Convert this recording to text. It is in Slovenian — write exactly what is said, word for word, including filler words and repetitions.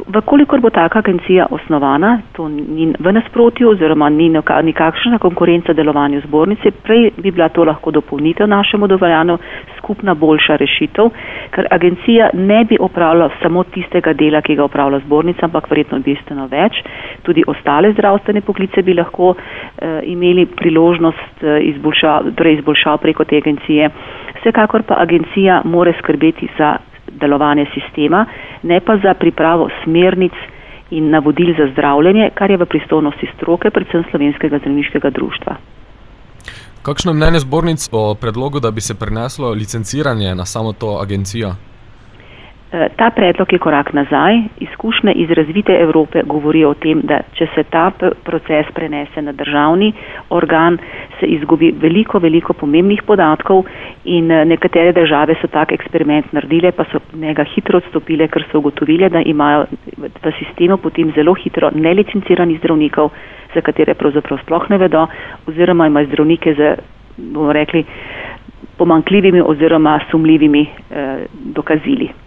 Vkolikor bo taka agencija osnovana, to ni v nasprotju oziroma ni nikakšna konkurenca delovanju zbornice, prej bi bila to lahko dopolnitev našemu dovoljanju, skupna boljša rešitev, ker agencija ne bi opravljala samo tistega dela, ki ga opravlja zbornica, ampak verjetno bistveno več. Tudi ostale zdravstvene poklice bi lahko eh, imeli priložnost eh, izboljšav, torej izboljšav preko te agencije. Vsekakor pa agencija more skrbeti za delovanje sistema, ne pa za pripravo smernic in navodil za zdravljenje, kar je v pristojnosti stroke, predvsem Slovenskega zdravniškega društva. Kakšno je mnenje zbornic o predlogu, da bi se preneslo licenciranje na samo to agencijo? Ta predlog je korak nazaj. Izkušnje iz razvite Evrope govorijo o tem, da če se ta proces prenese na državni organ, se izgubi veliko, veliko pomembnih podatkov in nekatere države so tak eksperiment naredile, pa so njega hitro odstopile, ker so ugotovile, da imajo v sistemu potem zelo hitro nelicenciranih zdravnikov, za katere pravzaprav sploh ne vedo, oziroma imajo zdravnike z, bomo rekli, pomanjkljivimi oziroma sumljivimi eh, dokazili.